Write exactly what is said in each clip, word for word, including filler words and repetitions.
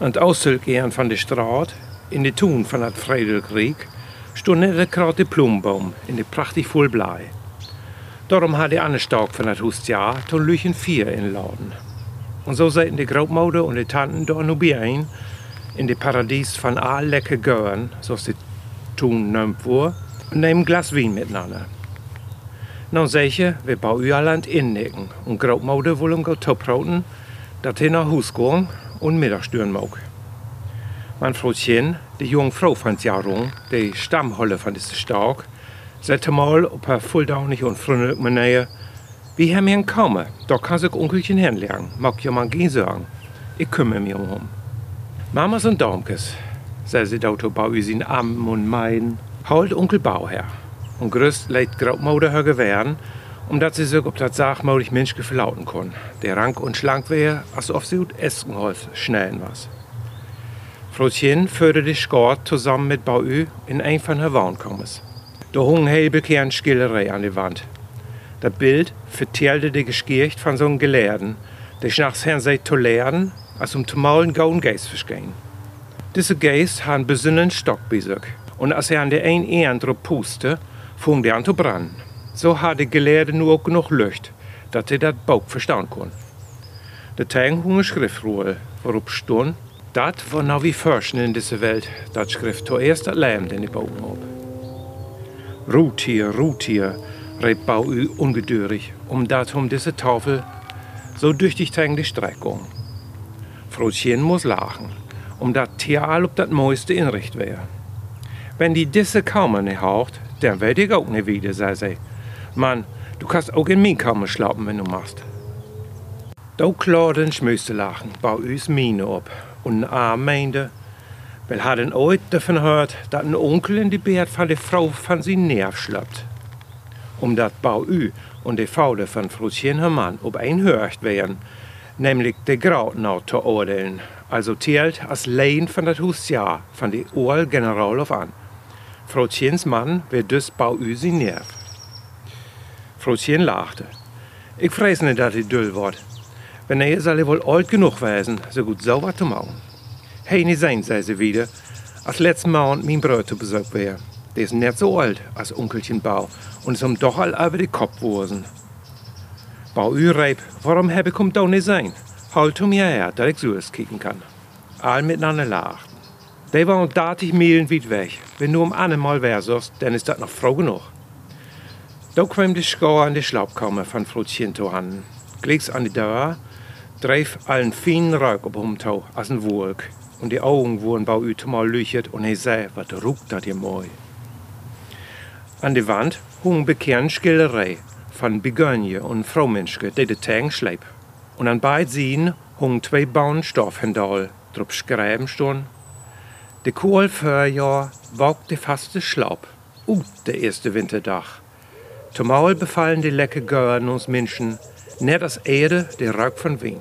An het Auszelgehen van de straat, in de tuin van het Frederikriek, stond net de grote bloemboom in de prachtig vol blij. Daarom had de Annestak van het huisjaar toen Lüchen vier inladen. En zo zaten de grootmoeder en de tanten daar nu bijeen, in de paradies van al lekker geuren, zoals de tuin noemt wordt, en nemen een glas wien miteinander. Nou zeg je, we bouwen u al aan het innikken, en grootmoeder wil hem gaan toproten, dat hij naar huis gaan en middagsturen mag. Mijn vrouwtje, de jonge vrouw van het jaar rond, de stamholle van deze stak, zette mal op haar voldauwige en vriendelijke manier: wie hebben hier komen, daar kan zich onkeltje hinleggen, mag je maar geen zorgen. Ik kümmere mich um hem. Mama's en Daumkes, zei ze dat bij u zijn armen en meiden, holt onkel Bauherr. En gerust leidt grootmoeder haar geweren, omdat ze zich op dat zachtmoedig mensje verlauten kon, der rank en schlank weer, alsof ze uit Eskenholz snellen was. Vrouwtje führte de Skort zusammen mit Bau in een van haar woonkamers. Da hing heel bekend Schilderei an de wand. Dat Bild vertelde de Geschichte van zo'n Gelehrten, der nachts hen zei te leren, als um te malen gouden Geist verscheen. Diese Geist had een bezinnen Stock bij zich, en als hij aan de een eend erop puste, fing der an te branden. Zo had de Gelehrte nu ook genoeg lucht, dat hij dat Bauch verstaan kon. De Tang hing een Schriftrolle, waarop stond: dat war nou wie Forschen in deze Welt, dat schrift zuerst dat Lärm in de Bogen op. Ruht hier, ruht hier, riep Bau u ungeduldig, omdat um diese Tafel so düchtig tegen de Streck ging. Vrouwtje muss lachen, omdat Theal op dat mooiste inricht wäre. Wenn die diese Kammer nicht haucht, dann werd ich auch nicht wieder, zei sie. Mann, du kannst auch in mijn Kammer schlafen, wenn du machst. Da klaarde een schmeuste lachen, Bau u's Miene op. En een arm meende, wel hadden ooit davon gehört, dat een onkel in de beerd van de vrouw van zijn neef slaapt. Omdat Bau u en de vader van vrouwtje haar man op een heugd waren, nämlich de Graut nou te oordelen, also telt als leen van dat huisjaar van de oorl generaal af aan. Vrouwtjens man werd dus Bau u zijn neef. Vrouwtje lachte. Ik vrees niet dat hij dul wordt. Wanneer zal hij wel oud genoeg wezen, so gut sauber te machen. Hey, niet zijn, zei ze wieder, als letzte maand mijn broer te bezoek weer. Der is net zo oud als onkeltje Bau en is hem toch al over de kop geworden. Bau u riep, waarom heb ik hem dan niet zijn? Houd hem hierher, dat ik zo eens kijken kan. Al miteinander lachten. Die waren dertig Meilen weit weg. Wenn du um einmal wärst, dann ist das noch froh genug. Da kwam de Schauer an de Schlappkammer van Vrouwtje toe handen. Gleeks an de deur dreef al een fijn ruik op hem toe, als een wolk. En de ogen wurden Bau u mal leuchtet en hij zei, wat roekt dat hier mooi. An de wand hing een bekende schilderij van Begonje en vrouwmenschen die de tang sleep. En aan beide zijden hingen twee bouwen stofhendal, erop schrijven stond: de kool voorjaar wogt de vaste Schlapp, uit de eerste winterdag. Zumal befallen die lekker geuren ons Menschen, net als Erde der Ruik von Wien.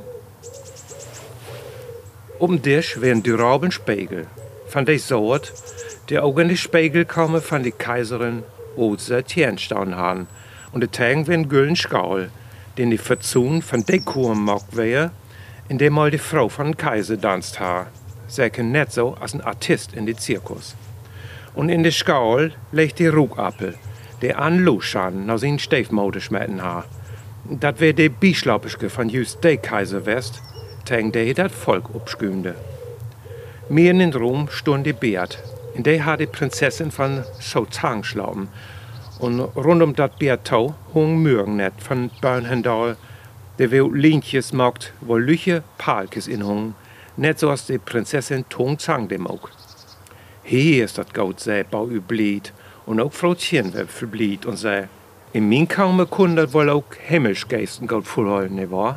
Op dem Tisch wäre ein durablen Spiegel, von der Sort, der auch in den Spiegel komme von der Kaiserin Oze Tienstein haben, und der Tang wäre ein gülden Skaul, den die Verzun von der Kurmark wäre, in dem mal die Frau von Kaiser danst ha, säke net so als ein Artist in die Zirkus. Und in der Skaul legt die Rugappel, der an Luschan nach seinen Stiefmotor schmetten ha. Dat wär de Bischlappischke von just de Kaiser west, teng de dat Volk upskümde. Mir in den Rom stund de Beat, in de had de Prinzessin von Shotang schlauben, und rund um dat Beat tau hung Mürgennet von Börnhendal, der wo Lientjes mogt, wo Lüche Palkes in hung, net so als de Prinzessin Tong Zang dem ook. Hier ist dat Goud, sei Bau u blied, und auch Vrouwtje werd verblied und sei, in mijn kamer kon dat wohl ook Himmelsgeisten Gott volholen, nicht wahr?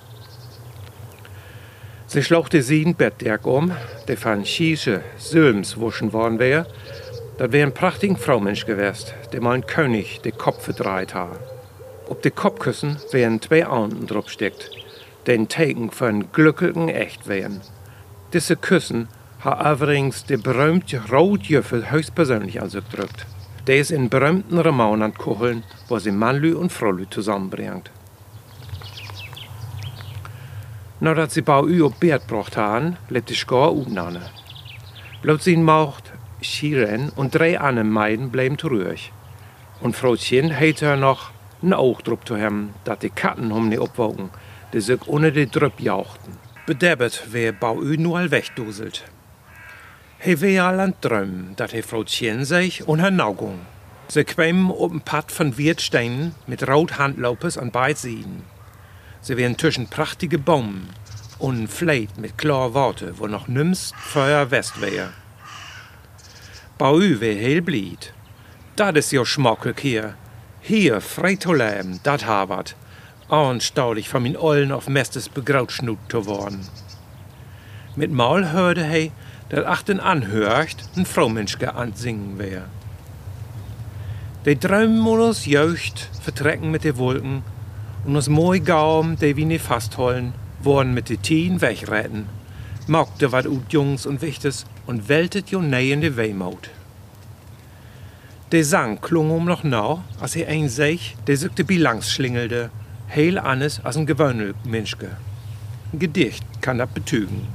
Sie schlauchte sie in Bettwerk um, der von Schieße Sülms wuschen worden wäre. Das wäre ein prachtiger Fraumensch gewesen, der mal ein König den Kopf verdreht hat. Auf de Kopfkissen wären zwei Anden drauf steckt, den Teken von glücklichen Echt wären. Diese Küssen hat übrigens der berühmte Rotjöffel höchstpersönlich an sich gedrückt. Der ist in berühmten Roman an Kucheln, wo sie Mannlü und Fraulü zusammenbringt. Nadat sie Bau Ü op Beert brocht han, lebt die Skor utnane. Bloot zijn Macht, Schieren und drei andere Meiden bleiben zurück. Und Frauchen hält er noch ein Auge drauf zu haben, dat die Katten um nie opwogen, die sich ohne die Drüpp jauchten. Bedebbet, wer Bau Ü nur all wegduselt. He wär al an Drömmen, dat he Frauchen sich und her Naugung. Sie quämen op ein Pad von Wirtsteinen mit rot Handlaupes an beid Seiten. Sie wären zwischen prachtige Bäumen und ein Fleet mit klar Worte, wo noch nimmst Feuer West wär. Bau Ü wär heel blied. Dat is jo schmockig hier. Hier, frei zu leben, dat habert. Anstaulich von min Ollen auf Mestes begrautschnut zu worden. Mit Mal hörte he, dat achten anhörcht, ein Fraumenschke ansingen wär. Die Träummodus Jeucht vertrecken mit de Wolken und uns moi Gaum, die wir nie fasthollen, worden mit de Tien wegretten, mockte wat ut Jungs und Wichtes und weltet jo nei in de Wehmut. De Sang klung um noch nau, als er ein sich, der sich de Bilanz schlingelde, heel anders als ein gewöhnlich Menschke. Ein Gedicht kann das betügen.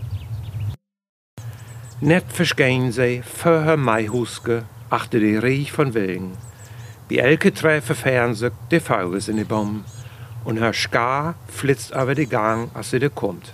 Net verschgehen sie, vorher Maihuske, achter die Riech von Wilgen. Wie elke Treffer fern sich de Vögel in de Baum, und her Ska flitzt aber de Gang, als sie de kommt.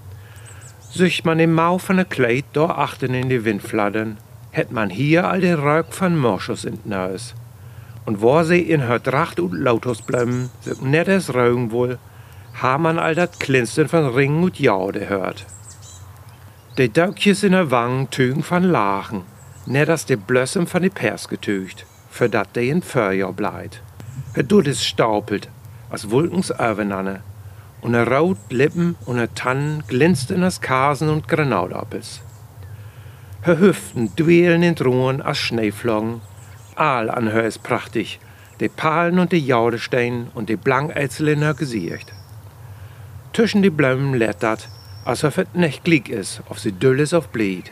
Sich man im Mau von de Kleid da achten in die Wind flattern, hätt man hier all den Röck von Moschus in Neus. Und wo sie in her Tracht und Lautos bleiben, sich nettes Rögen wohl, ha man all dat Klinstern von Ringen und Jaude hört. De Daukjes in der Wangen tügen von Lachen, net as de Blössem von de Pers getügt, für dat de in Feuer bleit. Het tut es staupelt, als Wolkens Övenanne, und er rot Lippen und er Tannen glänzten als Kasen und Granautappels. Her Hüften duelen in Drohen als Schneeflocken, all an her ist prachtig, de Palen und de Jaudestein und de Blankeizel in her Gesicht. Zwischen die Blömen lädt dat, als er het nicht glick is, auf sie düll is auf Blied.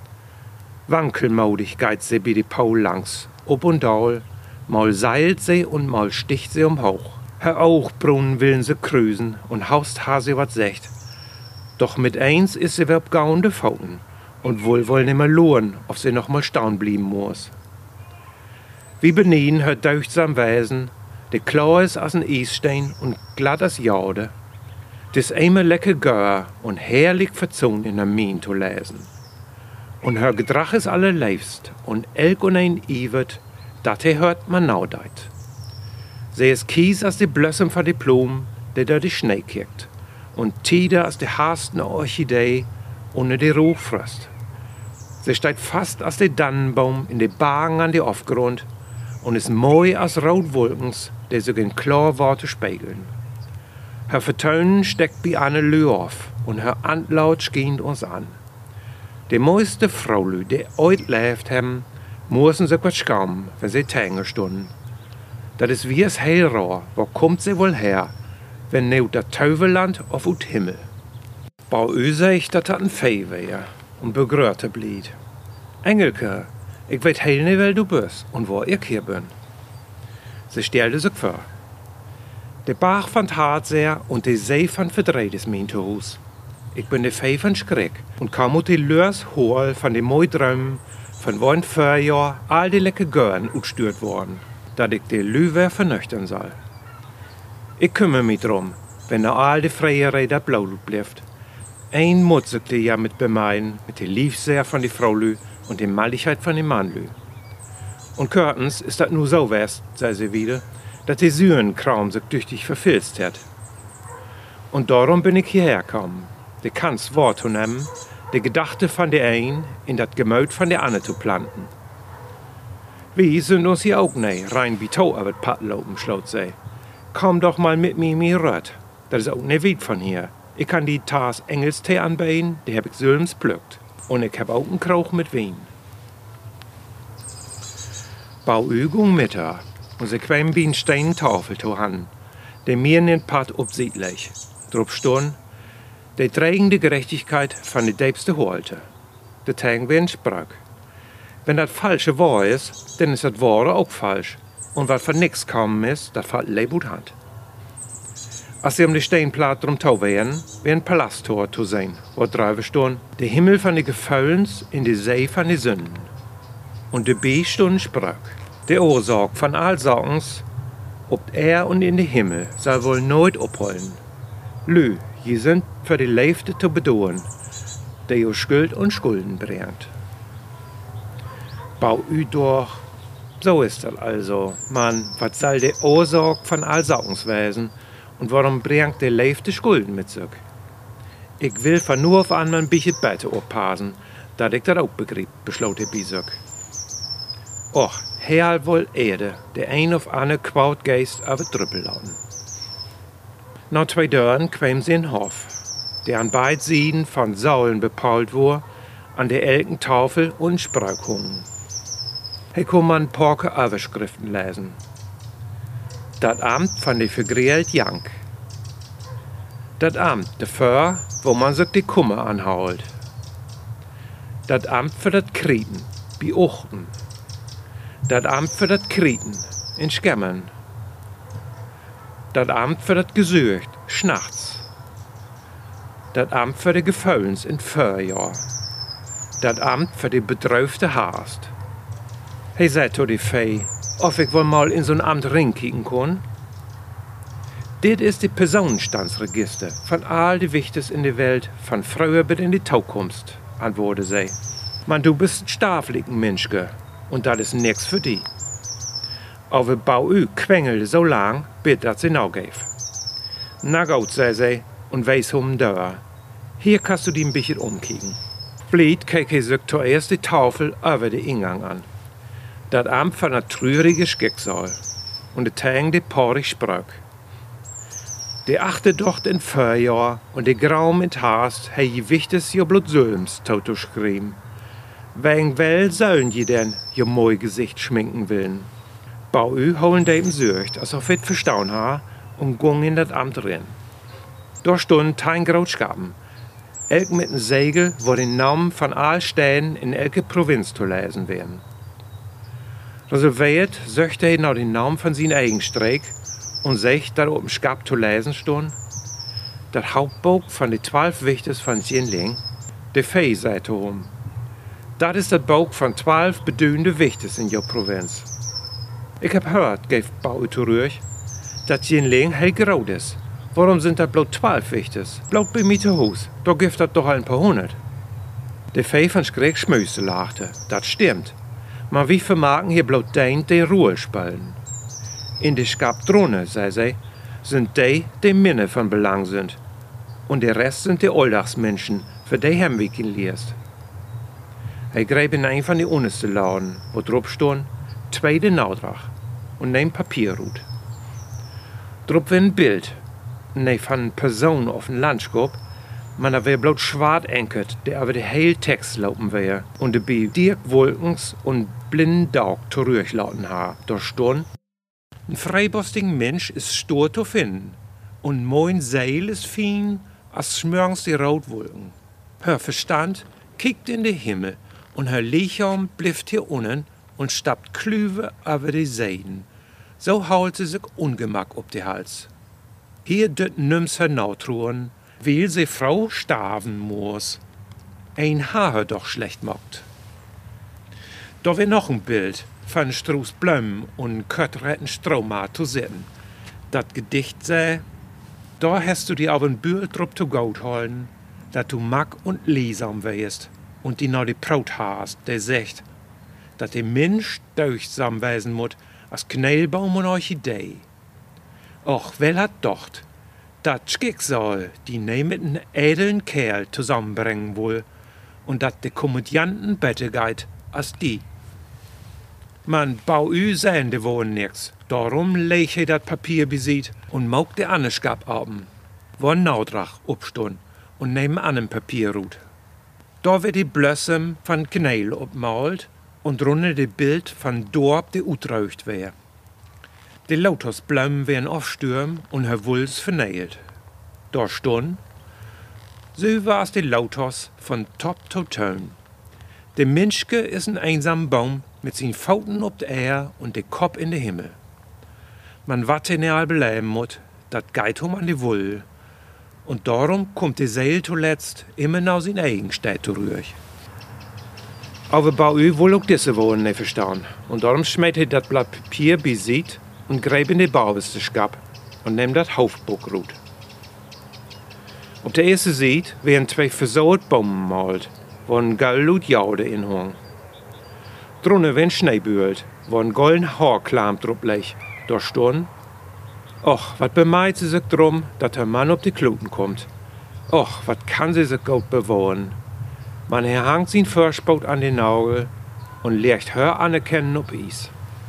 Wankelmodig geht sie bei de Paul langs, ob und down, mal seilt sie und mal sticht sie um Hoch. Her Augbrunnen willen sie krüsen und haust ha sie wat secht. Doch mit eins is sie werb gaunde Pfoten und wohl woll nimmer lohn, ob sie noch mal staun blieben muss. Wie benien her deuchtsam Wesen, de Klau is as ein Eisstein und glatt as Jaude. Dis einmal lecker Gör und herrlich verzun in der Mien zu lesen. Und her Gedrach is allerleifst und elk und ein Iwet, dat he hört man naudeit. Sie is kies as de Blössem von de Blumen, der da die Schnee kickt, und tieder as de Hasten Orchidee ohne de Ruchfrost. Sie steigt fast as de Dannenbaum in de Bagen an de Aufgrund und is moi as Rotwolkens, der sich in klar Worte spiegeln. Her Vertönen steckt bi Anne Lü auf und her Antlaut schient uns an. De meiste Fraulü, die oit läft hem, mussen sich wat schauen, wenn sie Tänge stunden. Dat is wie es Heilrohr, wo kommt sie wohl her, wenn neut dat Teufelland auf ut Himmel. Bau Ü sich, dat dat ein Fee wär und begrörte blied. Engelke, ich weet heil nicht, wer du bist und wo ich hier bin. Sie stellte sich vor. De Bach fand hart sehr und de See fand verdreht is mein Hus. Ich bin de Fee von Schreck und kam ut de Lörs hohl von de Moidrömmen, von wo in Feuerjahr all die lecker Görn utstört worden, dat ich de Lüwer vernöchtern soll. Ich kümmere mich drum, wenn er all de Freierei dat Blaulut blieft. Ein mutzigte ja mit bemeiden, mit de Liefseer von de Fraulü und de Malligkeit von de Mannlü. Und Körtens ist dat nur so west, sei sie wieder, dat de Syrenkram sich tüchtig verfilzt hat. Und darum bin ich hierher gekommen, de Kants Wort zu nehmen, de Gedachte von de ein in dat Gemüt von de Anne zu planten. Wir sind uns hier auch nei, rein wie Tau aber Pattlopen, schlaut sei. Komm doch mal mit mir mir röt, dat is auch ne weit von hier. Ich kann die Taas Engelstee anbeien, die hab ich Sülms plückt. Und ich hab auch einen Krauch mit Wein. Bau Ügung mit her, und sie quämen wie ein Steintafel zu han, der mir in den Pad obsiedlich. Drop stund, der trägen die Gerechtigkeit von der Deibste holte. Der Tang wie ein Sprach. Wenn das Falsche wahr ist, dann ist das Wahre auch falsch. Und was von nix kommen ist, das fällt Leibut Hand. Als sie um die Steinplaat drum tau wären, wäre ein Palasttor zu sein, wo drüber stund, der Himmel von den Gefühlens in die See von den Sünden. Und der B stund sprach, der Ohrsorg von all Sorgens, ob er und in den Himmel soll wohl nooit opholen. Lü, je sind für die Leifte zu bedoen, der jo Schuld und Schulden bringt. Bau ü durch, so ist das also. Man, was soll der Ohrsorg von all Sorgens wesen? Und warum bringt der Leifte Schulden mit sich? Ich will von nur auf an ein bisschen besser aufpassen, dat ich das auch begrieb, beschloss der Bisok. Och, Herr wohl Erde, der ein auf andere Quautgeist aber Trüppel lauten. Nach zwei Dörren kwam sie in Hof, der an beid Seiten von Säulen bepault wurde, an der elken Tafel und sprach hungen. He kon man porke Überschriften lesen. Dat Amt von de vergräelt Jank. Dat Amt dafür, wo man sich die Kummer anhaut. Dat Amt für dat Krieten, bi Uchten. Dat Amt für dat Krieten, in Schemmen. Dat Amt für dat Gesücht, schnachts. Dat Amt für de Gefühlens in Förjahr. Dat Amt für de bedröfte Haast. He sagt to die Fee, ob ich wohl mal in so'n Amt rinkicken kann. Dit ist die Personenstandsregister von all die Wichtes in der Welt, von früher bis in die Zukunft, antwortete sie. Man, du bist ein stafligen Menschke und das ist nix für die. Aber bau ü quengelte so lang, bis dat sie nau gave. Na gut, sei sie, und weis um Dörr. Hier kannst du die ein bisschen umkicken. Blied keek he sich zuerst die Tafel über den Ingang an. Dat Amt von einer trürigen Schicksal und der Tang de porig sprach. Der achte Docht in Förjahr und der Graum in Haast hei je wichtes jo blut Sülms toto schrieben. Wegen wel sollen je denn jo moi Gesicht schminken willen? Bau ü holen dem Sücht, als auf it verstaun ha, und gung in dat Amt rein. Dort stund tein Grautschgaben. Elk mit n Segel, wo den Namen von all Städten in elke Provinz zu lesen werden. Reserviert söchte er nach den Namen von sin eigen Streik und secht, dat op dem Skap zu lesen stund. Dat Hauptbuch von de zwölf Wichtes von Jinling, de Fee seite um. Dat is dat Buch von zwölf bedühnde Wichtes in jo Provinz. Ich hab hört, gef Bau zurück, dat Jinling hell groot is. Warum sind dat bloot zwölf Wichtes? Bloot bei mir zu Hus, da gibt dat doch ein paar hundert. De Fee von Schreck schmüste lachte, dat stimmt. Maar wie vermaken hier bloot dein de Ruhe spelen? In de Skap drunne, zei sie, sind die, die minder von Belang sind. Und der Rest sind die Alltagsmenschen, für die haben wir kein Liest. Er greep in ein von den untersten Laden, wo drauf stond, tweede Naudrach, und neem Papierrut. Drauf war ein Bild, ne von einer Person auf dem Landschap, man da wär bloot schwarz enkert, der aber de heil Text laufen wär, und de bi Dirk Wolkens und blinden Daug zurücklauten ha. Da stund, ein freibostigen Mensch ist stur zu finden, und moin Seil ist fein, als schmörgens die Rotwolken. Hör Verstand kickt in den Himmel, und her Lichaam blifft hier unten und stappt Klüve über die Seiden. So haut sie sich Ungemack ob die Hals. Hier dött nüms her nautruhen, weil sie Frau starven muss. Ein Haar doch schlecht mockt. Da wär noch ein Bild von Struß Blöm und Köttretten Stroma zu sehen. Dat Gedicht sei, da hast du dir auf ein Bühl drup zu Gold holen, dat du mack und lesam wärst und die noch die Braut hast, der sagt, dat der Mensch durchsam wesen mut als Knäelbaum und Orchidee. Och, wel hat docht, dat Schicksal, die ne mit n edlen Kerl zusammenbringen wohl, und dat de Komödianten besser geht als die. Man bau ü sehende wohnen nix, darum leg ich dat Papier besieht und mauk de Anneschkap abend, wo ein Naudrach upstund und nehm an ein Papierrut. Da wird die Blössem von Knäl obmalt und drunter de Bild von Dorp, de utraucht wär. Die Lotusblömen wären aufstürm und Herr Wulz vernäht. Da stund, so war's die Lotus von Top to Tön. Der Menschke ist ein einsamer Baum mit seinen Pfoten ob der Erde und der Kopf in den Himmel. Man wat in der halbe Leben mut, dat geht um an die Wohl. Und darum kommt die Seele zuletzt immer nach sin eigen Stadt zurück. Aber bei euch wohl auch diese Worte nicht verstehen. Und darum schmeißt er das Blatt Papier beiseite und greift in die Bauwissenschaft und nimmt das Hauptbuch. Auf der ersten Seite werden zwei versaute Bäume gemalt, wo ein gelbes Jaude inhang. Drunter werden Schneebühlt, wo ein golden Haarklam drauf liegt. Da stehen: Och, wat bemeit sie sich drum, dat der Mann auf die Kluten kommt. Och, wat kann sie sich gut bewahren. Man hangt sein Verspaut an den Nagel und legt hör anerkennen auf Eis.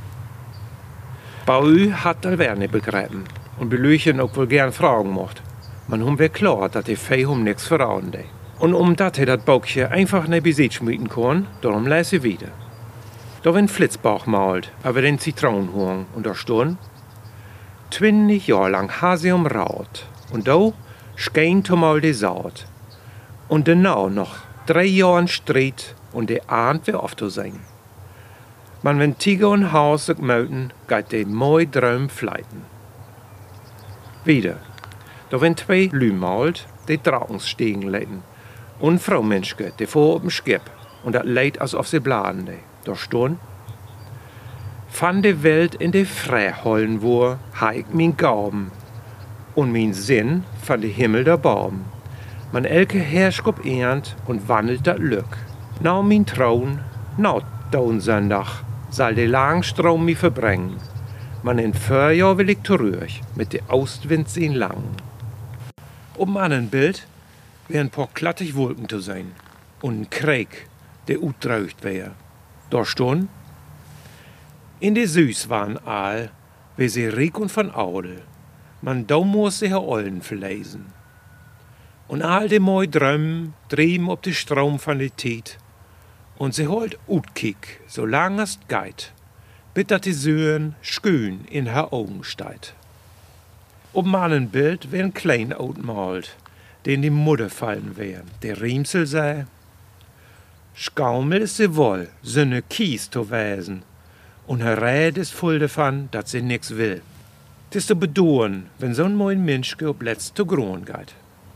Bau hat das wer nicht begreifen und Belüchen auch wohl gern fragen mocht. Man hum wär klar, dat die Fei hum nix verraten de. Und um dat he dat Baukje einfach ne Besitz schmieden kann, darum lässt sie wieder. Da wenn Flitzbach malt, aber den Zitronenhorn und da stund: Zwanzig Jahre lang ha sie um Rat und da scheint mal die Saat. Und genau noch drei Jahren Streit und der ahnt wer oft zu sein. Man wenn Tiger und Haus sich melden, geht de moi Traum fleiten. Wieder. Da wenn zwei Lü malt, die Drachens stehen leiten. Und Frau Menschke, die vor ob'n Skip. Und dat leid als auf sie bladen, de. Da stund: Van de Welt in de Freihollen wur, ha ich min Gauben. Und min Sinn van de Himmel der Baum. Man elke Herrschkop ernt und wandelt dat Lück. Nau min Traun, nau daun Sonntag, soll de Langstrom mi verbringen. Man in vier Jahr will ich zurück, mit de Ostwind sehen lang. Oben an ein Bild wären ein paar klattig Wolken zu sein. Und ein Krieg, der utdreucht wär. Da stund: In de Süß waren all, wie sie riek und von Adel. Man da muss sie Herr Ollen verlesen. Und all de moi Drömmen trieben ob de Strom von de Tiet. Und sie holt utkick, so lang es geht, bis dat die Söhn schön in her Augen steigt. Oben an ein Bild wär ein Kleinout malt, den die Mutter fallen wär. Der Riemsel sei: Schaumel ist sie wohl, sünne Kies zu wesen. Und her Räd ist voll davon, dat sie nix will. Tis zu bedauern, wenn so ein moin Menschke ob letzt zu Grohen geht.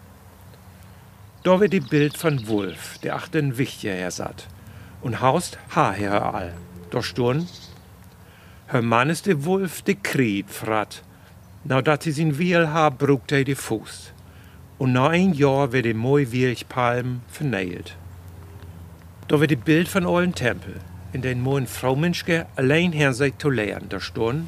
Da wird die Bild von Wolf, der achter ein Wichtjer hersat. Und haust ha her all. Da stund: Her Mann ist der Wolf, der Krieg frat. Na dat sie sin Wiel ha, brugt er die Fuß. Und nach ein Jahr wird die moi Wielchpalm vernäht. Da wird die Bild von ollen Tempel, in den moin Frau Menschke allein her sei zu lernen. Da stund: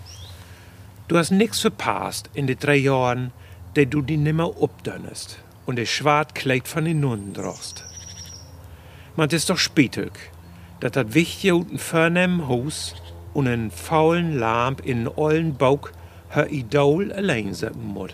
Du hast nix verpasst in de drei Jahren, de du die nimmer obdönnest und de schwart Kleid von den Nunnen drochst. Man ist doch spätig, dat dat Wichtje ut n vernehmen Haus und en faulen Lamp in n ollen Bauch her Idol allein sein muss.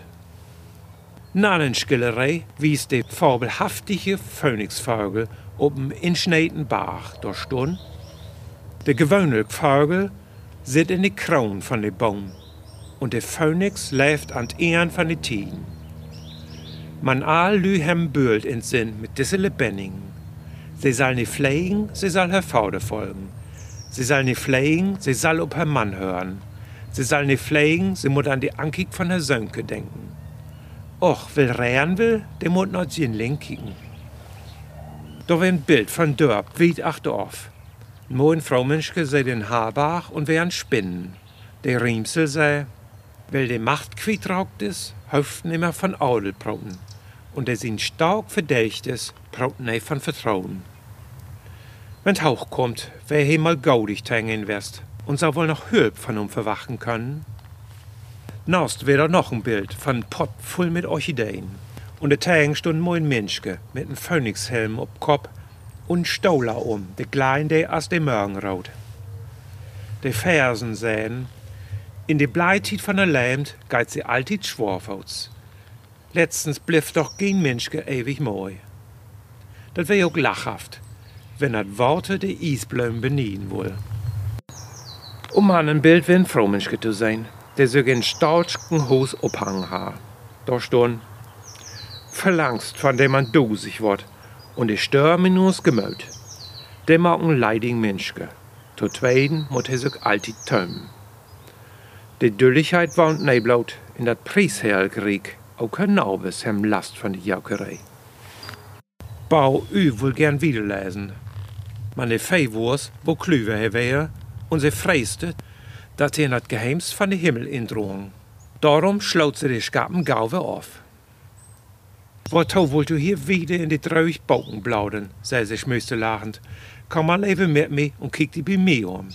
Na den Schillerei wies de fabelhaftige Phönixvogel ob'n inschneiten Bach da stund. Der gewöhnliche Vogel sit in de Kron von de Baum und der Phönix läuft an Ehren von de Tieren. Man all lü hem Böld in Sinn mit disse Lebendigen. Sie soll nicht pflegen, sie soll her Vater folgen. Sie soll nicht pflegen, sie soll ob her Mann hören. Sie soll nicht pflegen, sie muss an die Ankik von her Sönke denken. Och, will rehren will, der muss noch den Link kicken. Da wär ein Bild von Dörp, weit achteraf. Moin Frau Menschke sei den Haarbach und wären Spinnen. Der Riemsel sei: Weil die Macht quietraugt is, hofft nimmer von Adel prauten. Und der sin stark verdächt is, prauten ei von Vertrauen. Wenn Hauch kommt, wer he mal gaudig hängen west und so wohl noch Hülp von um verwachen können. Naust wär da noch ein Bild von Pott voll mit Orchideen. Und der Tang stund moin Menschke mit nem Phönixhelm ob Kopf und Stauler um, de Klein, der as de Morgenrot. De Fersen säen: In de Bleitit von der Lämt geht sie altit schwarfouts. Letztens bliff doch kein Menschke ewig moi. Dat wär auch lachhaft, wenn dat Worte de Isblöm benien wohl. Um an ein Bild wär ein Frau Menschke zu sein, der sich in starken Hos abhangen ha. Da stund: Verlangst, von dem man dosig wird, und de Stör minus gemöt. Der mag ein leidigen Menschke. Zu zweiten muss er sich altit tömen. Die Dülligkeit war und neblaut, in dat Priesherrkrieg auch kein Naubes hem Last von die Jaukerei. Bau Ü will gern wiederlesen. Man de Feiwurs, wo Klüver he wär, und sie freiste, dat er dat Geheimst von de Himmel indrohung. Darum schlaut sie die Skapen gauwe auf. Woto wollt du hier wieder in die dreuig Balken blauden, sei sie schmöste lachend. Komm mal even mit mir und kiek die bei mir um.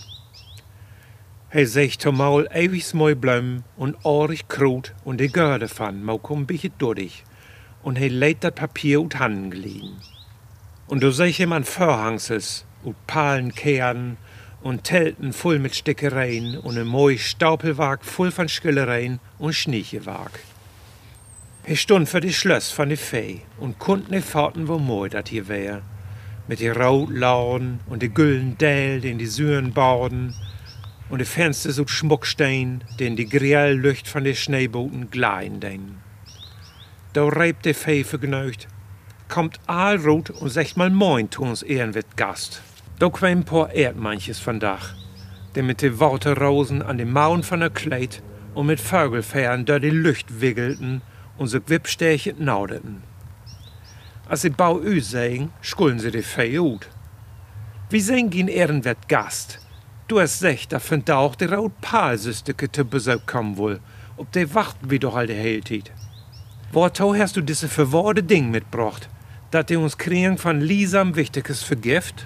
Hij zegt to maul ewig mooi blum und orig krut und de Görde van, mau kom bisschen durch. Und hij lädt dat Papier ut Handen geliehen. Und du sech ihm an Vorhangsels, ut Palenkehren und Telten voll mit Stickereien und ein moi Staupelwag voll von Schillereien und Schniechewag. Hij stund für die Schlöss von de Fee und konnt ne fahrten, wo moi dat hier wär. Mit die Rautlauern und de güllen Däl, den die Süren bauden, und de Fenster so Schmuckstein, den die Griellücht von de Schneeboten gleien den. Da reibt de Fee vergnügt, kommt aalrot und sagt mal moin zu uns Ehrenwirt Gast. Da kwam ein paar Erdmanches von Dach, der mit de Waterrosen an dem Mauen von der Kleid und mit Vögelfähren da die Lücht wiggelten und so Wippstäche naudeten. Als sie Bau Ü sägen, schulden sie de Fee ut. Wie sehen gehen Ehrenwirt Gast? Du hast secht, da find da auch die Rautpalsüsteke zu Besuch kommen wohl, ob de wachten wie doch all de Heltit. Woto hast du diese verworrte Ding mitbracht, dat die uns kriegen von Lisam Wichtiges vergift?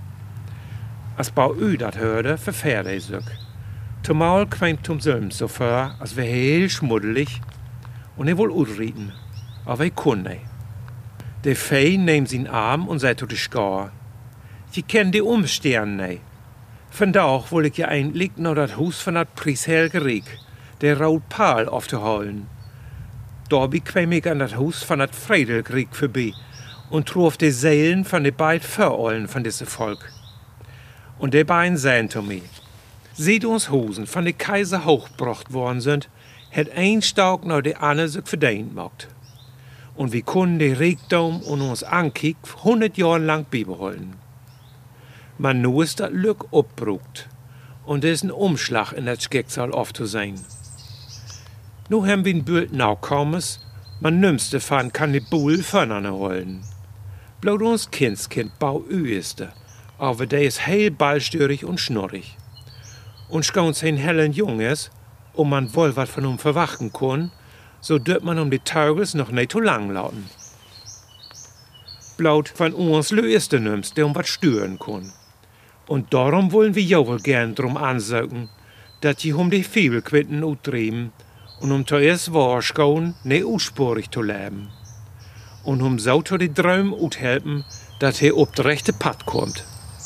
Als Bau Ü dat hörte, verfährte er sich. Zumal quämt zum Sülm so vor, als wär heel schmuddelig, und er wohl udrieten, aber er kunne. De Fee nehmt sin Arm und sei zu de Skar. Je kennt die Umstehen ne. Vandaag wil ik je eindelijk naar dat huis van dat Priesherrkrieg, der Rautpaal, auf te holen. Daarbij kwam ik aan dat huis van dat Friedelkrieg voorbij und trof de Seelen van de beiden Verollen van deze Volk. Und de beiden zeiden zu mir, seht uns Hosen von de Kaiser hochgebracht worden sind, het een Stauk naar de andere sich verdient macht. Und wir können de Reichtum und uns Ankick hundert Jahre lang beibehalten. Maar nu is dat Lück opbrucht und er ist ein Umschlag in dat Schicksal oft zu sein. Nu haben wir ein Bild naukommes, man nimmste van kann die Bull voneinander holen. Bloß uns Kindskind Bau Ü ist er, aber der ist heel ballstörig und schnurrig. Und schau'n sein hellen Junges, um man wohl wat von ihm verwachen kann, so dürft man um die Taugels noch nicht zu lang lauten. Blaut von uns Löiste nimmst, der um wat stören kann. Und darum wollen wir jau gern drum ansaugen, dat je um die Fibelquitten uttrieben und um zuerst wahrschau'n ne urspurig zu leben. Und um so zu die Träume uthelpen, dat he op de rechte Pad kommt.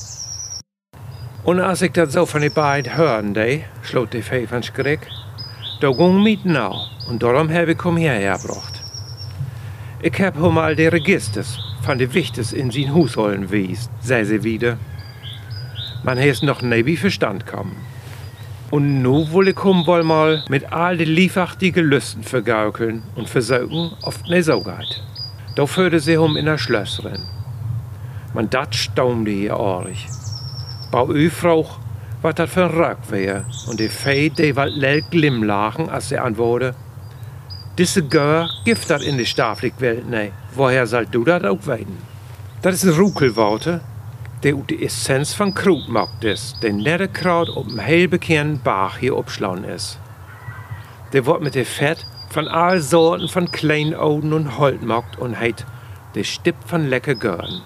Und als ich dat so von die beiden hören de, schlot die Fee von Schreck, da ging mit nau und darum habe ich komm hierher gebracht. Ich hab ho mal die Registers von de Wichtes in sin Hushollen wies, sei sie wieder. Man heißt noch nie wie Verstand kommen. Und nu will ich um wohl mal mit all die liefachtige Lüsten vergaukeln und versuchen, oft ne so geht. Da führte sie um in der Schlösserin. Man dat staunte hier orig. Bau Ü frauch, wat dat für ein Röck wär, und die Fee, die wat lell glimm lachen, als sie antworte, diese Gör gift dat in die Staflik-Welt ne, woher soll du dat auch weiden? Dat is ein Rukelworte, der ut die Essenz von Krut macht ist, den nette Kraut op dem heel bekannten Bach hier obschlauen ist. Der wird mit dem Fett von all Sorten von Kleinoden und Holt macht und heit de Stipp von lecker Görn.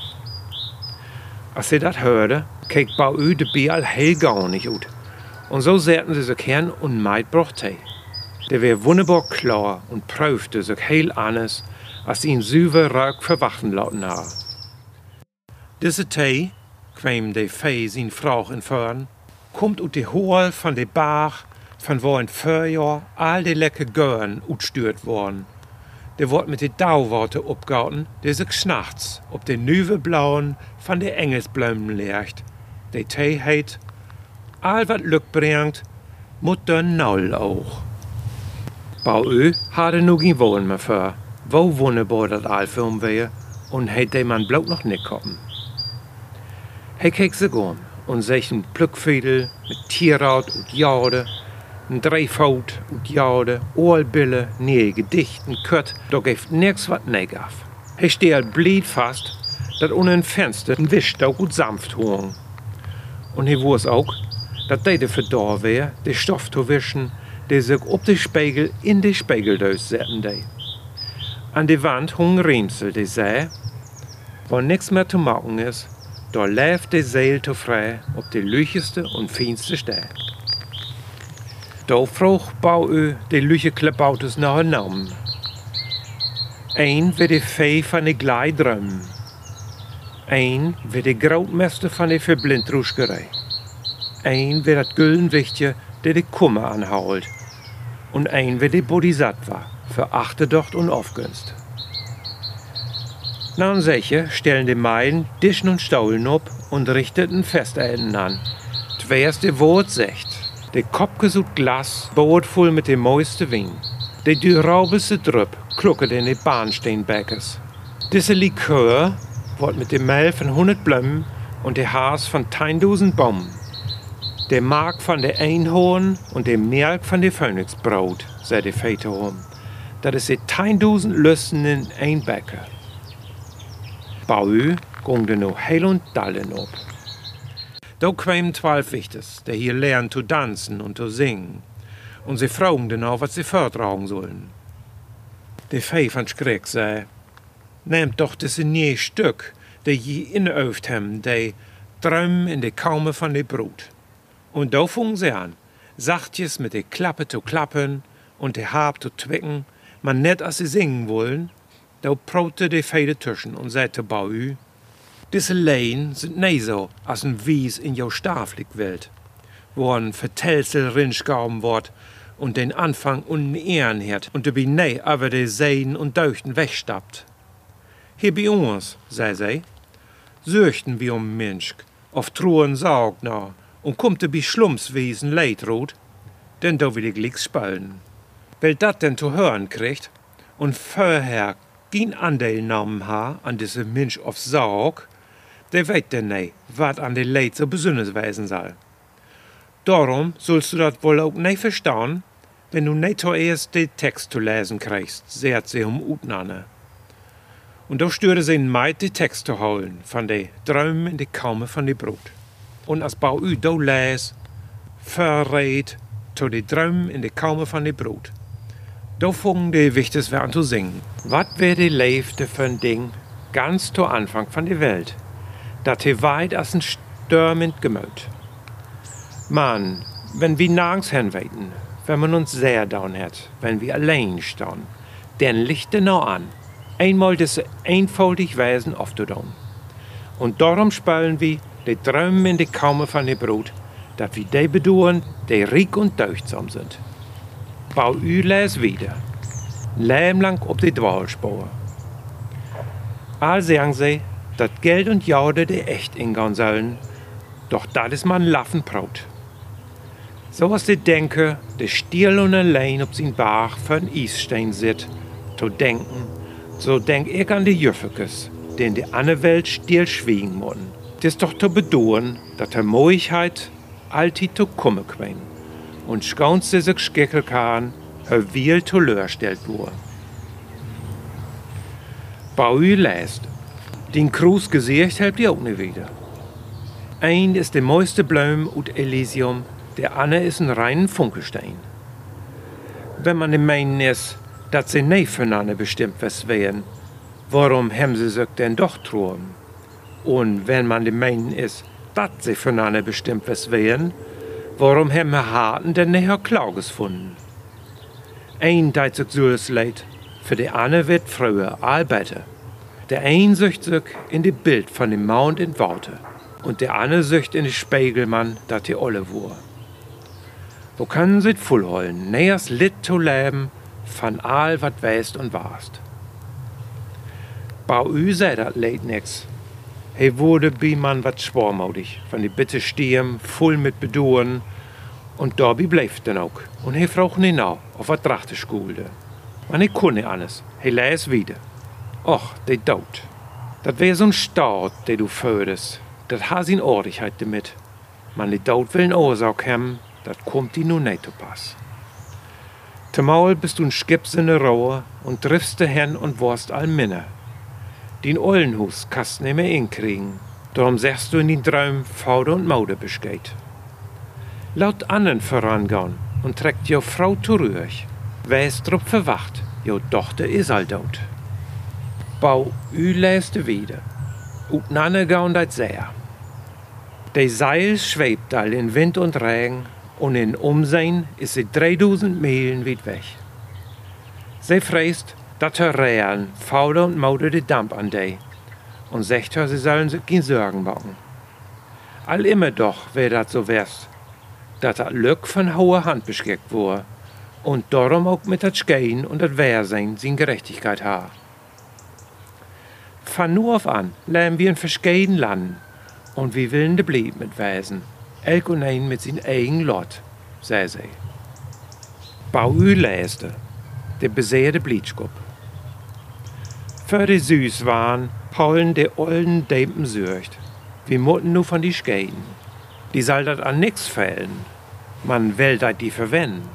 Als sie dat hörte, keek Bau Ü de Bial heel gar nicht ut. Und so sehrten sie sich gern und meid brocht he. Der wär wunderbar klar und prüfte sich heel anders, als ihn süße Röck verwachen lauten ha. Diese Tee, kwam de Fee sin Frau in Föhren, kommt ut de Hohl von de Bach, von wo in Vorjahr all de lecker Görn utstürt worden. Der wird mit de Dauworte opgauten, der sich schnachts ob de nüwe Blauen von de Engelsblömen legt. De Tee heit, all wat Glück bringt, mut der Naul auch. Bau Ü hatte nu geen Wohlen mehr für, wo wunderbar dat all für um wär, und heit de man bloß noch nicht kommen. Hij keek sich um und sech ein Plückfiedel mit Tierraut und Jaude, Ein Dreifout, Jaude, Ohrbillen, nee, Gedichten, Kött, da gibt nix wat negaf. He steht blied fast, dat unter ein Fenster ein Wischstauch gut sanft hoang. Und he wusste auch, dat de de verdor wär, de Stoff zu wischen, der sich op de Spiegel in de Spiegeldeus setzen de. An de Wand hung Riemsel, de sei, wo nix mehr zu machen is, da läuft de Seel zu frei op de lücheste und feinste Stelle. Da vroeg Bauö de lüche Klebautus nach een Namen. Ein wird de Fee van de Gleidrum. Ein wird de Grootmester van de Verblindroescherei. Ein wird dat Güldenwichtje, der de Kummer anhault. Und ein wird de Bodhisattva, für Achterdocht und Aufgunst. Na und sicher stellen die Meiden Dischen und Staulen op und richteten Festenden an. Twers de Wort secht. De kopgesut Glas boot voll mit dem mooiste Wein. De duraubelste Drupp kluckert in de Bahnsteinbäckers. Diese Likör wird mit dem Mehl von hundert Blömen und de Haas von tausend Bäumen. Der Mark von der Einhorn und der Melk von der Phönixbrot, sei der Väter um. Das ist die tausend Lüsten in ein Bäcker. Bauü ging de noch heil und dallen op. Da kwamen zwölf Wichters, die hier lernen zu tanzen und zu singen. Und sie fragen dann auch, was sie vortragen sollen. Der Fee von Schreck sei, nehmt doch das nie Stück, die je inöft haben, die Träumen in de Kaume von de Brut. Und da fungen sie an, sachtjes mit de Klappe zu klappen und de Hab zu twicken, man net als sie singen wollen, da prote de Fee dazwischen und sagte Bauü, diese Leien sind nie so, als ein Wies in jo Staflik Welt, wo ein Vertelsel rinschgauben wird und den Anfang und Ehren hat und dabei nie aber de Seiden und Deuchten wegstappt. Hier bei uns, sei sie, söchten wir um Mensch, auf Truhen saugt na, und kommt dabei Schlumpswesen Leidrot, denn da will ich glicks spalten. Weil dat denn zu hören kriegt und vorher kein Anteil genommen ha an diese Mensch auf Saug, der weet denn nicht, wat an de Leid so besonders weisen soll. Darum sollst du dat wohl auch nicht verstehen, wenn du nicht zuerst den Text zu lesen kriegst, sagt sie um Utnanne. Und da stürde sie in Meid den Text zu holen, von de Träumen in de Kaume von de Brut. Und als Bauü da les, verrät zu de Träumen in de Kaume von de Brut. Da fungen de Wichters an zu singen. Wat wär de Leifte für ein Ding, ganz zu Anfang von de Welt, dat he weit als ein stürmend Gemüt. Mann, wenn wir nirgends hinweiten, wenn man uns sehr down hat, wenn wir allein stehen, dann lichte noch an, einmal diese einfaltig Wesen aufzutun. Und darum spüren wir die Träumen in die Kaume von der Brut, dass wir die bedauern, die reich und deuchtsam sind. Bauü les wieder, lämlang auf die Dwalspur. All sagen sie, dass Geld und Jaude die echt ingehen sollen, doch das ist man Laffenbrot. So was die Denker, der still und allein auf sin Bach für ein Eisstein sit, zu denken, so denk ich an die Jüffekes, die in die andere Welt still schwiegen müssen. Das ist doch zu bedauern, dass der Moigkeit alltid zu kommen quäm und schauns sie sich schickeln kann, her Wiel zu Löhr stellt wurde. Bauü lässt, den Kruz Gesicht helpt ihr auch nicht wieder. Ein ist der meiste Blum ut Elysium, der andere ist ein reinen Funkelstein. Wenn man dem meinen ist, dass sie nicht voneinander bestimmt was wären, warum haben sie sich denn doch truhen? Und wenn man dem meinen ist, dass sie voneinander bestimmt was wären, warum haben wir Harten denn nicht Klauges gefunden? Ein teilt sich so leid, für die andere wird früher arbeiten. Der ein sucht sich in die Bild von dem Mount in Worte und der andere sucht in die Spiegelmann, dat die Olle wur. Wo können sie vollholen, nähers Lit zu leben, von all wat weißt und warst. Bauü sei dat leid nix. He wurde bi man wat schwormaudig, von die Bitte stehen, voll mit Bedauern, und dabei bleif denn auch. Und he fragt nie nach, auf wat drachte schulde. Man he kunne alles, he läs wieder. Och, de Tod. Dat wär so'n Staat, de du fördest. Dat ha sin Ordigkeit damit. Man de Tod will n Ursache haben, dat kommt die nu nicht zu Pass. Zumal bist du ein Skips in der Rohe und triffst de hen und warst all minne. Den Eulenhus kannst nicht mehr inkriegen, darum sagst du in den Träumen Faude und Maude besteht. Laut anderen vorangehen und trägt jo Frau zurück. Wer ist drup verwacht, jo Tochter is all dort. Bau ü läste wieder, ut nanne gaun dat sehr. De Seil schwebt all in Wind und Regen, und in Umsehen ist sie dreitausend Meilen weit weg. Sie fräst, dat her Realen Faude und Maude de Damp an dei, und sagt her, sie sollen sich kein Sorgen machen. All immer doch wär dat so wärst, dat dat Glück von hoher Hand beschickt wurde, und darum auch mit dat Schkein und dat Wehrsein sin Gerechtigkeit ha. Von nur auf an leben wir in verschiedenen Landen, und wir willen de blieb mit Wesen. Elk und ein mit sin eigen Lot, sei sie. Bau ü läste, de beseerde Blietschkup. Für die süß waren, haulen de olden Dempen sücht. Wir mutten nu von die Schkeiden. Die soll dat an nix fällen. Man will dat die verwenden.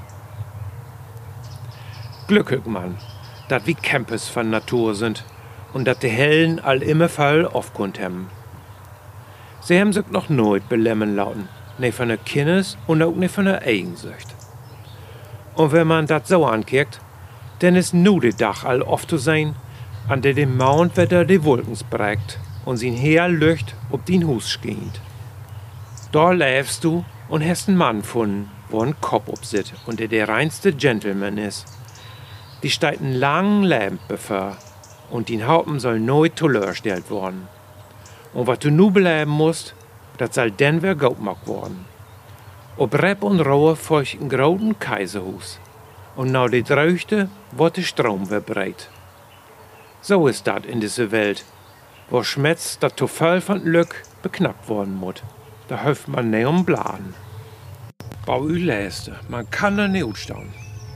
Glückig man, dat wie Campus von Natur sind und dat de Hellen all immer voll aufkund haben. Sie haben sich noch nooit belemmen lauten, ne von der Kindes und auch ne von der Eigensucht. Und wenn man dat so ankickt, dann ist nu de Dach all oft zu sein, an der dem Mountwetter de Wolkens prägt und sin Heer Lücht ob din Hus schient. Da läufst du und hast einen Mann gefunden, wo ein Kopf obsit und der der reinste Gentleman is. Die steigt einen langen Leben bevor und din Haupen soll nooit teleurgestellt worden. Und was du nu bleiben musst, dat soll denn wer Gautmack worden. Ob Repp und Rohe folgt ein großen Kaiserhus. Und now de Dreuchte wird de Strom wer breit. So ist dat in dieser Welt, wo Schmetz dat to voll von Glück beknappt worden mut. Da hilft man ne um Bladen. Bau ü läste, man kann da ne utstauen.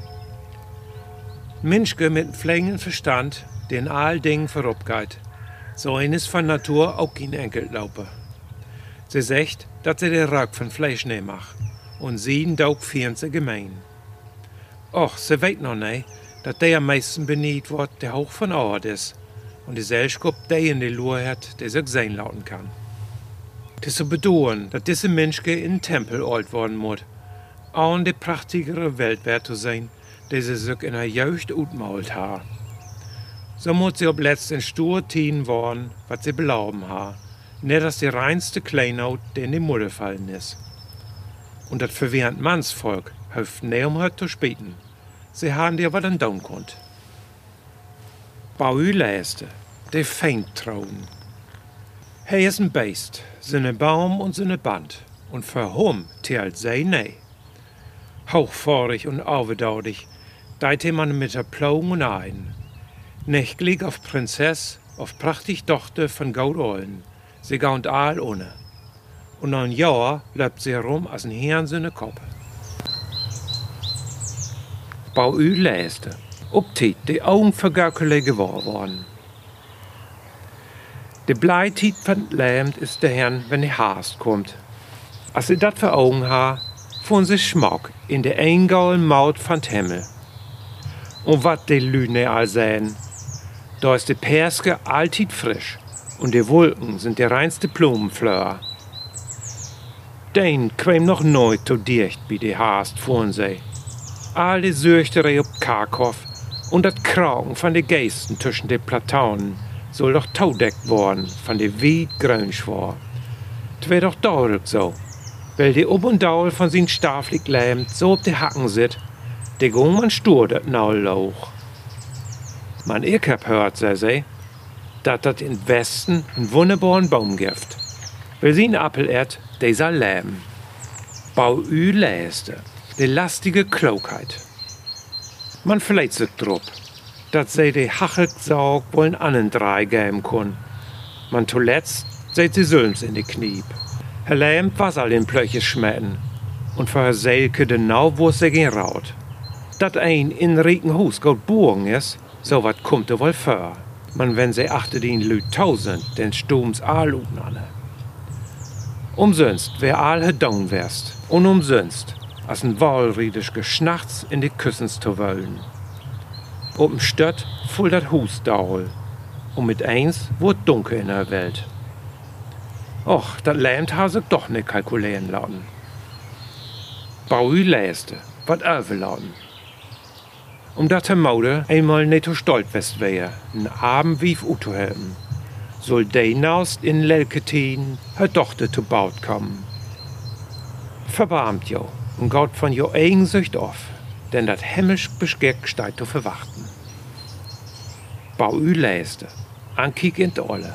Menschke mit pflegenden Verstand, den all Dingen vorupgeht, so eines von Natur auch kein Enkeltlaupe. Sie sagt, dass sie den Rack von Fleisch ne macht und sie daug fieren sie gemein. Och, sie weet noch nicht, dass der am meisten beniet wird, der hoch von Ort ist und die Selschkup der in die Lur hat, der sich sein lauten kann. Es ist zu bedauern, dass diese Menschke in den Tempel alt worden muss, auch in die prachtigere Welt wert zu sein, die sie sich in der Jugend utmault ha. So muss sie ob letzt in stur Tien worden, was sie belauben ha, nicht dass die reinste Kleinhaut, die in die Mutter fallen ist. Und das verwirrend Mannsvolk hilft nicht um heute zu späten. Sie haben dir was an down konnt. Bau ü läste, de fängt trauen. He is ein Beist, seine Baum und seine Band, und für hum teilt sei nei. Hochfahrig und aufdaudig, deite man mit der Plogen und ein. Nächtlich auf Prinzess, auf prachtig Tochter von Gaudolen, sie gaunt all ohne. Und nach ein Jahr läuft sie herum als ein Herrn seine Kopf. Bau ü läste, obtit die Augen vergöckele geworden worden. De Bleitiet von Lähmt ist der Herrn, wenn die Haast kommt. Als sie dat vor Augen ha, fuhren sie Schmack in de eingaulen Maut von Himmel. Und wat de Lüne all sehen, da ist de Perske alltit frisch und de Wolken sind der reinste Blumenfleur. Den quäm noch neu to dicht wie de Haast fuhren sie. All de Süchtere ob Karkow und dat Kragen von de Geisten zwischen de Platanen soll doch taudeckt worden von de weit Grünschwar. Twär doch daurig so, weil de Ob und Daul von sin Staflig lähmt so ob de Hacken sit, de gung man stur dat Naulauch. Man ich hab hört, sei sie, dat dat in Westen einen wunderbaren Baum gibt. Weil sin Appelert, de soll leben. Bau ü läste, de lastige Klugheit. Man verleiht sich drup, dat sie de Hachelsaug wollen annen drei geben kun. Man zuletzt seht sie Sülms in de Kniep. Herr Lähmt was all den Plöches schmetten und für Herr Selke genau wo sie gehen raut. Dat ein in rieken Hus gut burgen is, so wat kommt er wohl vor. Man wenn sie achte den Lüt tausend, den Sturms all unanne. Umsonst, wer all hedon wärst, und umsonst, als ein walriedisch Geschnachts in die Küssens zu wollen. Op dem Stött voll dat Hus daul. Und mit eins wurde dunkel in der Welt. Och, dat Land ha sich doch nicht kalkulieren lassen. Baui läste, wat overladen. Omdat der Mauder einmal nicht so stolz west wär, n Abend wie Uto helfen, soll de naust in Lelketien her Tochter zu Baut kommen. Verbarmt jo und gaut von jo Eigensucht auf, denn dat himmelsch Beschgeck steigt zu verwarten. Baui läste, ankiek in Olle.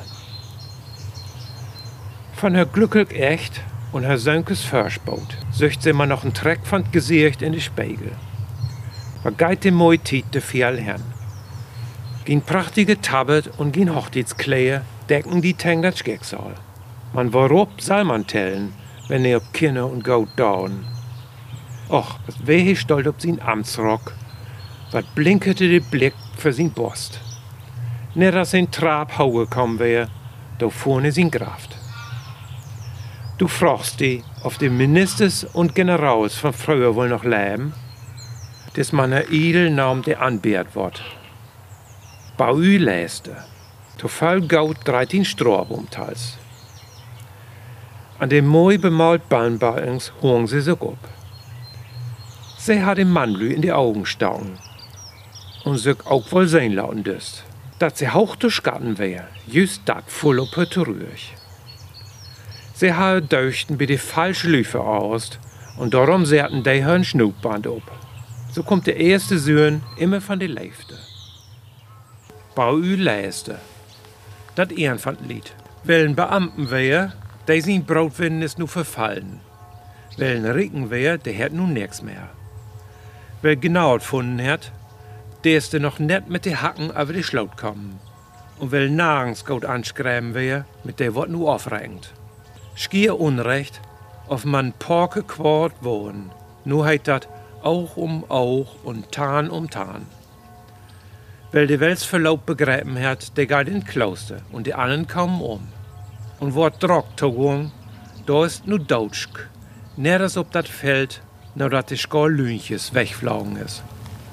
Von her glücklich echt und her Sönkes Förschboot söcht sie immer noch n Treck von Gesicht in die Spiegel. Wa geit de moi Tiet de viel hen. Gien prachtige Tabet und gien Hochzeitskleider decken die Teng dat Schicksal. Man worop soll man tellen, wenn er ob Kinder und Gaut dauen. Och, was wär he stolz ob sin Amtsrock, wat blinkete de Blick für sin Borst. Net als ein Trab hauge kommen wär, da vorne sin Graft. Du fragst die, ob die Ministers und Generals von früher wohl noch leben, dass man ein Edelnaam der anbehrt wird. Baui läste, to voll Gaut dreizehn Stroh umtals. An dem moi bemalt Ballenbalkens hungen sie sich ab. Sie hat dem Mannlü in die Augen stauen und sich auch wohl sehen lassen düst, dass sie hoch zu Schatten wär, just dat voll op her Rührch. Sie haben deuchten bei die falsche Lüfe aus und darum sehrten die hörn Schnupband ab. So kommt der erste Söhn immer von der Leifte. Baui läste. Dat Ehrenfand-Lied. Wel'n Beamten wär, die sin Brotwinden ist nu verfallen. Wel'n Ricken wär, der hat nu nix mehr. Wer genau gefunden hat, der ist noch net mit de Hacken über die Schlaut kommen. Und wel nirgends gut anschreiben wär, mit der wird nu aufregend. Schier Unrecht, auf man Porke Quart wohnen. Nu heit dat Auch um Auch und Tarn um Tarn. Weil de Wels Verlaub begräben hat, der geht in Kloster und die anderen kommen um. Und wort Drock togung, da ist nu Deutschk. Näher als ob dat Feld, nur dat die Skol Lünches wegflogen ist.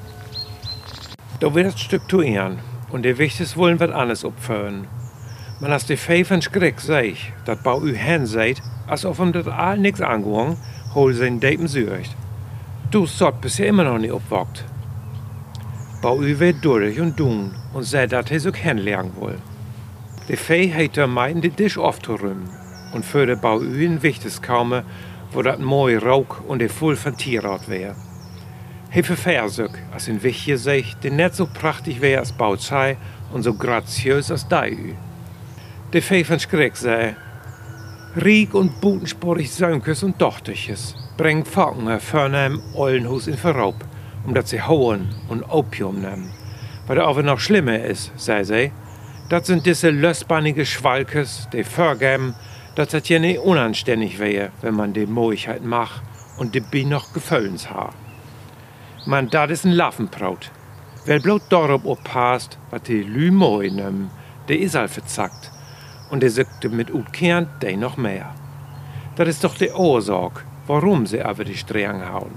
Da wird das Stück zu ehren und die Wichtes wollen wat anderes opfören. Man as de Pfeifern Schreck seich, dat Bau ü hen seid, als ob ihm dat all nix angegangen, hol sein Depen sücht. Du sott bisher immer noch nicht opwockt. Bau ü wird durch und dun und sei dat he so kennenlernen wohl. De Fee heit er meiden de Tisch aufzurümmen und für de Bau ü ein Wichtes kaume, wo dat moi Rauch und de voll von Tierrat wär. He verfährsück, als ein Wichtje sich, der net so prachtig wär als Bauzei und so graziös als dei ü. De Fee von Schreck sei, Riek und butensporig Sönkes und Dochterches bringen Falken vorne im Eulenhus in Verraub, um dat sie hauen und Opium nehmen. Was aber noch schlimmer ist, sei sie, dat sind diese lössbannige Schwalkes, die vorgeben, dass das ja nicht unanständig wäre, wenn man die Moigkeit macht und die Bi noch Gefüllens ha. Man, dat is ein Laffenbraut. Wer bloß darauf oppasst, was die Lü moi nehmen, der is all verzackt. Und der sökte mit utkehren, der noch mehr. Das ist doch die Ursache, warum sie aber die Strang hauen.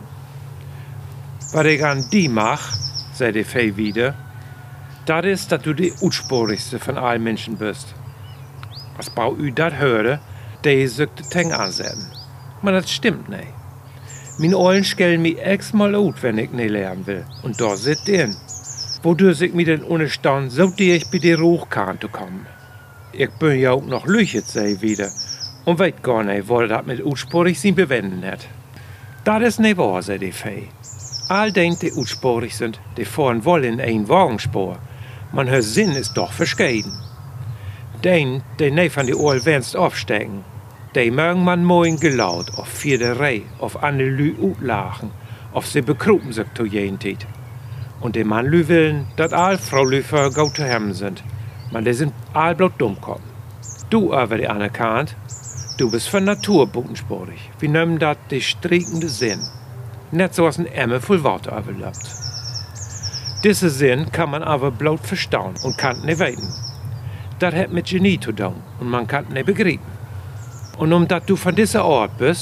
Was ich an die mach, sei die Fee wieder, das ist, dass du die utsporigste von allen Menschen bist. Als Bau ü dat höre, der sökte Teng ansetzen. Aber das stimmt nicht. Meine Eulen skellen mich x-mal ut, wenn ich nicht lernen will. Und da sit den. Wodurch ich mich denn ohne Stand so dicht bei die Ruchkante kommen. Ich bin ja auch noch lüchet, sei wieder. Und weet gar nicht, wo das mit utsporig sin bewenden hat. Das ist nicht wahr, sei die Fee. All den, die utsporig sind, die fahren wollen in ein Wagenspor. Man hört Sinn ist doch verschieden. Den, die nicht von die Ohren wennst aufstecken, die mögen man moin gelaut, auf vierde Rei, auf andere Lü utlachen, auf sie bekrupen sich zu jeden Tit. Und die Mann lü willen, dat all Frau lü für go zu hemmen sind. Man, die sind all bloß dummkommen. Du aber die andere Kant, du bist von Natur butensporig. Wir nehmen dat die strickende Sinn. Net so als ein Emme voll Worte überlappt. Diese Sinn kann man aber bloß verstauen und kann nicht weiten. Das hat mit Genie zu tun und man kann nicht begreifen. Und um dat du von dieser Ort bist,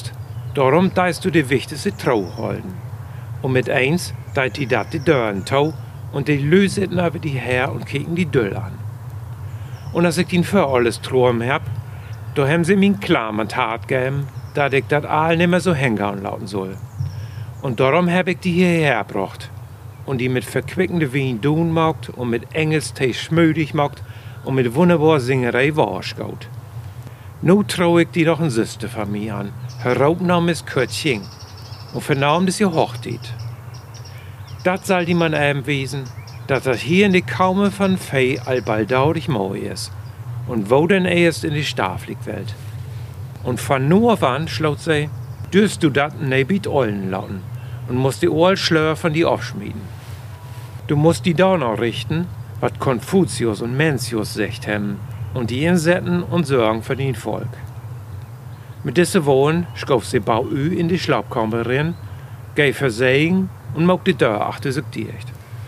Darum deist du die wichtigste Trau holen. Und mit eins deit die dat die Dörren tau und die lösen über die her und kicken die Düll an. Und als ich ihn für alles Trom hab, da haben sie mir klar mit hart gegeben, dass ich dat all nimmer so hängen lauten soll. Und darum hab ich die hierher gebracht und die mit verquickende Wien tun macht und mit Engelstee schmödig macht und mit wunderbar Singerei wahrschgaut. Nu trau ich die doch ein Süster von mir an. Her Raubname ist Kurtching und vernahm das ihr Hochzeit. Dat soll die man eben wiesen, dass das hier in die Kaume von Fee allbaldaurig moi ist und wo denn erst in die Staflik-Welt. Und von nur auf an, schlaut sie, dürst du dat nebit Ollen lauten und musst die Ohl Schlör von die aufschmieden. Du musst die da noch richten, was Konfuzius und Mencius secht haben und die insetzen und sorgen für den Volk. Mit diese Wohlen schkauf sie Bau Ü in die Schlaubkammer rein, gei Versegen und mag die Tür achter sich dicht.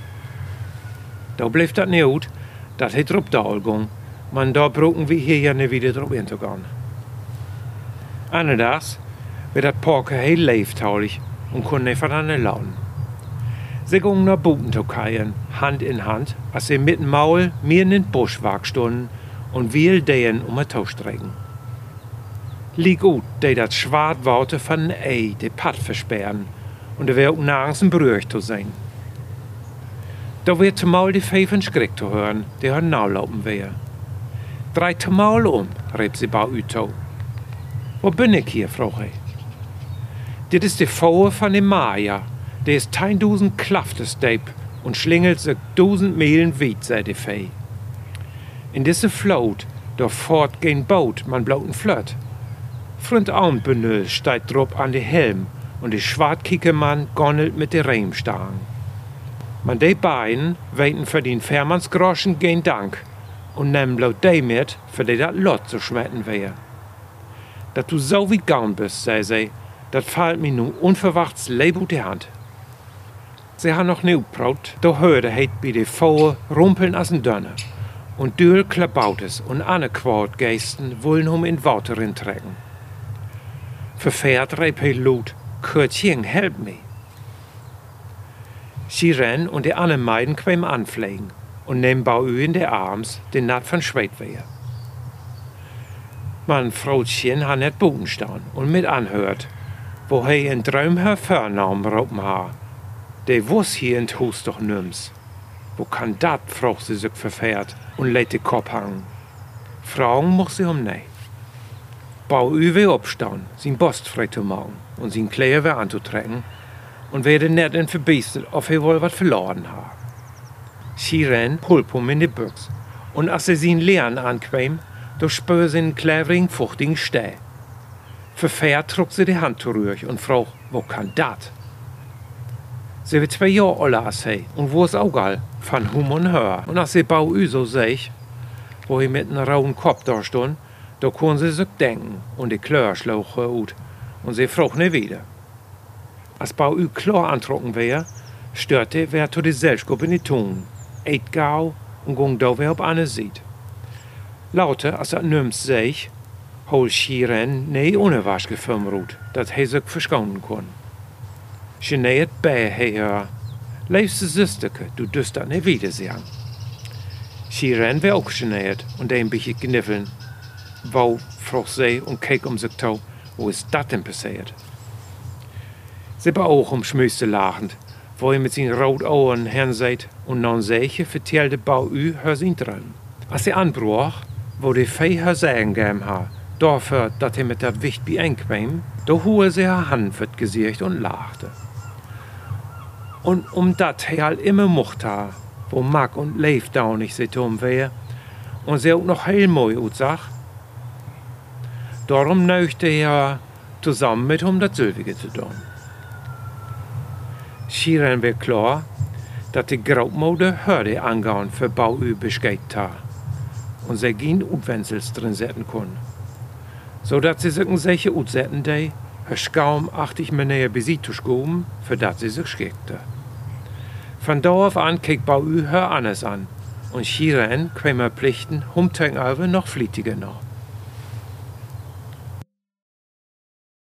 Da blieb dat nicht gut, dat het drop Dahlgung, man da broken wir hier ja nicht wieder drop hinzugehen. Anderdags wird dat Porke heel leeftaulich und kon nicht voneinander lauen. Sie gingen nach Butentürkeien, Hand in Hand, als sie mit dem Maul mir in den Busch wagstunden und wir dehen um ein Tauschstrecken. Lieg gut, die dat schwart Worte von den Ei, die Patt versperren, und er wär auch nirgends ein Brüch zu sein. Da wird zumal die Pfeifen Schreck zu hören, die hören nachlaufen wär. Drei zumal um, rief sie bei Uto. Wo bin ich hier, frag ich. Dit ist die Frau von dem Maya, der ist tausend Klaftesteib und schlingelt sich tausend Meilen weit, sei die Fee. In diese Float, da fort kein Boot, man blauten Flöt. Front Armbündel steigt drop an die Helm und die schwartkicke Mann gonnelt mit de Reimstangen. Man de beiden weten für den Fährmannsgroschen kein Dank und nehmen laut de mit, für die dat Lot zu schmetten wär. Dat du so wie gaun bist, sei sie, dat fällt mir nu unverwachts Leib ut die Hand. Sie han noch nie braut, da hörte heit bei de Fohe rumpeln as n Dönne und Dürr klabautes und ane Quadgeisten wollen hum in Worte rintrecken. Verfährt reib he Lut, Kurtching, help me. Sie renn und die anderen Meiden quäm anfliegen und nehmen Bauü in der Arms, den Natt von Schweidwehr. Man Frautchen hat net Boden stehen und mit anhört, wo he in Traum her Förnaum raupen ha. De wuss hier in Hus doch nüms. Wo kann dat, fragt sie sich verfährt und lädt den Kopf hangen. Fragen muss sie um nei. Bauü will aufstehen, sin Bost frei zu machen und sin Kleider wieder anzutrecken und werde net in verbiestet, ob er wohl wat verloren ha. Sie renn Pulpum in die Büchs und als sie sin Lehren anquäm, da spür sie einen cleverigen, fuchtigen Steh. Verfährt trug sie die Hand zurück und fragt, wo kann dat? Sie wird zwei Jahre älter als sie und wo ist auch all, von Hum und Hör. Und als sie Bauü so sech, wo sie mit einem rauen Kopf da stund, da konnten sie sich denken und die Klör schlug ut und sie fragt nicht wieder. Als Bauü klar antrocken wär, störte wer zu die Selschgruppe in die Tun, eit gau und ging da wer auf eine Seite. Lauter, als er nüms sech, hol Schieren nee ohne Wasch gefirmrut, dat he sich verschonen kon. Genäht bei her, leifste Süsterke, du düst dat nicht wiedersehen. Schieren wär auch genäht und ein bisschen kniffeln. Wo, frug sie und keek um sich tau, wo ist dat denn passiert? Sie war auch umschmüste lachend, wo er mit seinen roten Augen hinseit und non seche vertellte Bauü her sein Traum. Als sie anbrach, wo die Fee her sagen gegeben ha, dafür, dat er mit der Wicht bieinquäm, da hohe sie her Hand für Gesicht und lachte. Und um dat he halt immer mocht ha, wo Mack und Leif da nicht se dumm wär, und sie auch noch heil moi utsach, darum neuchte er zusammen mit um dat Sylvige zu tun. Schieren wär klar, dat die Graubmode Hörde angauen für Bauü bescheit ha, und sie gien Utwenzels drin setzen kon. So dat sie sich solche utsetzen dei, her Schaum achtig mir näher besit zu schuben, für dat sie sich schickte. Von da auf an keek Bauü her anders an, und Schieren quäm er Pflichten, humteng aber noch flittiger noch.